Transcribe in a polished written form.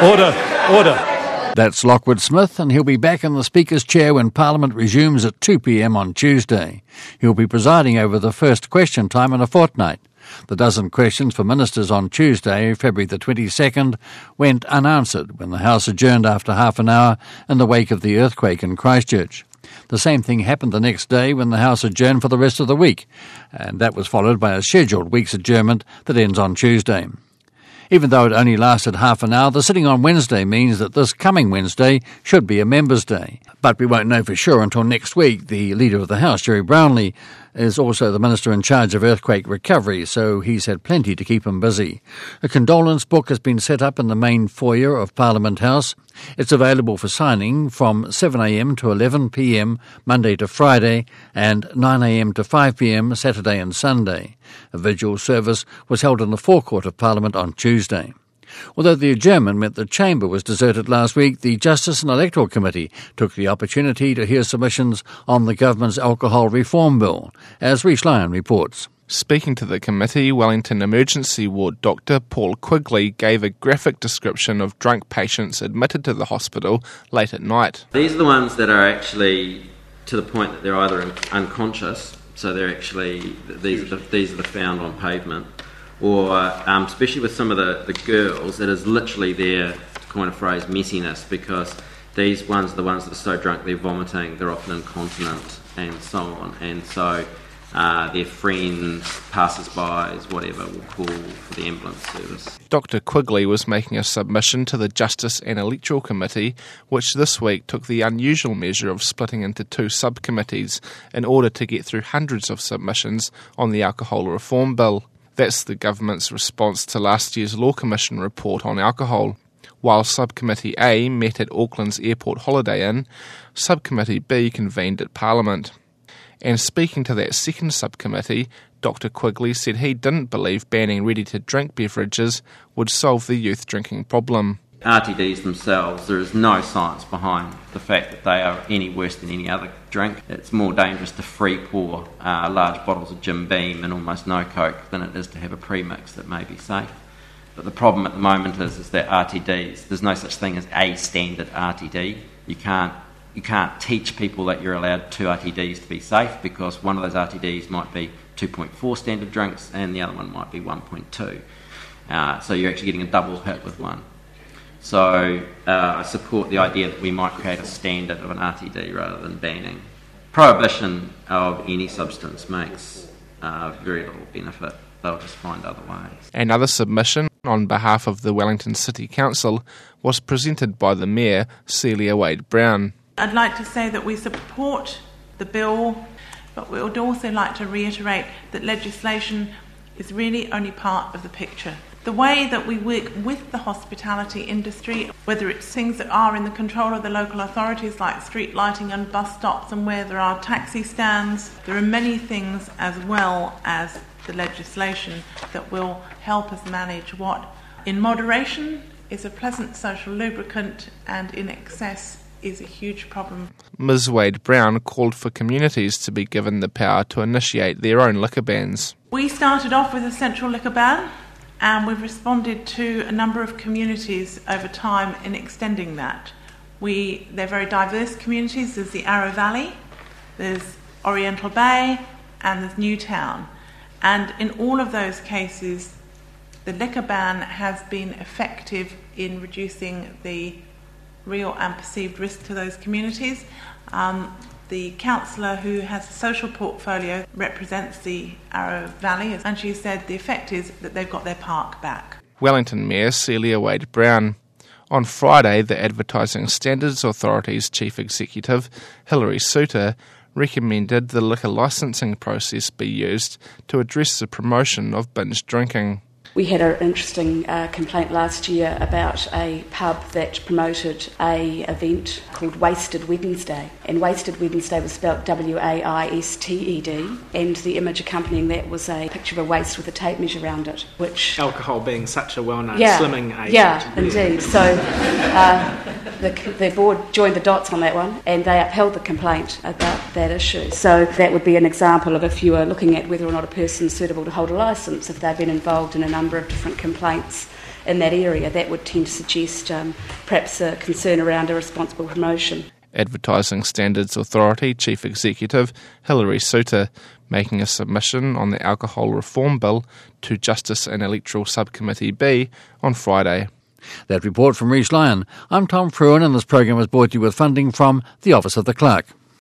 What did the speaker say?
Order. That's Lockwood Smith, and he'll be back in the Speaker's chair when Parliament resumes at 2 p.m. on Tuesday. He'll be presiding over the first question time in a fortnight. The dozen questions for ministers on Tuesday, February the 22nd, went unanswered when the House adjourned after half an hour in the wake of the earthquake in Christchurch. The same thing happened the next day when the House adjourned for the rest of the week, and that was followed by a scheduled week's adjournment that ends on Tuesday. Even though it only lasted half an hour, the sitting on Wednesday means that this coming Wednesday should be a Members' Day. But we won't know for sure until next week. The Leader of the House, Gerry Brownlee, is also the Minister in charge of earthquake recovery, so he's had plenty to keep him busy. A condolence book has been set up in the main foyer of Parliament House. It's available for signing from 7 a.m. to 11 p.m. Monday to Friday and 9 a.m. to 5 p.m. Saturday and Sunday. A vigil service was held in the forecourt of Parliament on Tuesday. Although the adjournment meant the chamber was deserted last week, the Justice and Electoral Committee took the opportunity to hear submissions on the government's alcohol reform bill, as Rhys Lyon reports. Speaking to the committee, Wellington Emergency Ward Doctor Paul Quigley gave a graphic description of drunk patients admitted to the hospital late at night. These are the ones that are actually to the point that they're either unconscious, so they're actually, these are the found on pavement, or especially with some of the girls, it is literally their, to coin a phrase, messiness, because these ones are the ones that are so drunk they're vomiting, they're often incontinent and so on, and so their friends, passers-by, whatever, will call for the ambulance service. Dr Quigley was making a submission to the Justice and Electoral Committee, which this week took the unusual measure of splitting into two subcommittees in order to get through hundreds of submissions on the alcohol reform bill. That's the government's response to last year's Law Commission report on alcohol. While Subcommittee A met at Auckland's Airport Holiday Inn, Subcommittee B convened at Parliament. And speaking to that second subcommittee, Dr Quigley said he didn't believe banning ready-to-drink beverages would solve the youth drinking problem. RTDs themselves, there is no science behind the fact that they are any worse than any other drink. It's more dangerous to free pour large bottles of Jim Beam and almost no Coke than it is to have a premix that may be safe. But the problem at the moment is that RTDs, there's no such thing as a standard RTD. You can't teach people that you're allowed 2 RTDs to be safe, because one of those RTDs might be 2.4 standard drinks and the other one might be 1.2. So you're actually getting a double hit with one. So I support the idea that we might create a standard of an RTD rather than banning. Prohibition of any substance makes very little benefit. They'll just find other ways. Another submission on behalf of the Wellington City Council was presented by the Mayor, Celia Wade-Brown. I'd like to say that we support the bill, but we would also like to reiterate that legislation is really only part of the picture. The way that we work with the hospitality industry, whether it's things that are in the control of the local authorities like street lighting and bus stops and where there are taxi stands, there are many things as well as the legislation that will help us manage what, in moderation, is a pleasant social lubricant and in excess is a huge problem. Ms Wade-Brown called for communities to be given the power to initiate their own liquor bans. We started off with a central liquor ban, and we've responded to a number of communities over time in extending that. They're very diverse communities. There's the Arrow Valley, there's Oriental Bay, and there's Newtown. And in all of those cases, the liquor ban has been effective in reducing the real and perceived risk to those communities. The councillor who has a social portfolio represents the Arrow Valley, and she said the effect is that they've got their park back. Wellington Mayor Celia Wade-Brown. On Friday, the Advertising Standards Authority's Chief Executive, Hilary Suter, recommended the liquor licensing process be used to address the promotion of binge drinking. We had an interesting complaint last year about a pub that promoted an event called Wasted Wednesday. And Wasted Wednesday was spelled Waisted, and the image accompanying that was a picture of a waist with a tape measure around it, which... Alcohol being such a well-known slimming agent. Yeah, indeed. So the board joined the dots on that one, and they upheld the complaint about that issue. So that would be an example of if you were looking at whether or not a person's suitable to hold a licence, if they've been involved in a number of different complaints in that area, that would tend to suggest perhaps a concern around a responsible promotion. Advertising Standards Authority Chief Executive Hilary Suter making a submission on the Alcohol Reform Bill to Justice and Electoral Subcommittee B on Friday. That report from Rhys Lyon. I'm Tom Fruin, and this program was brought to you with funding from the Office of the Clerk.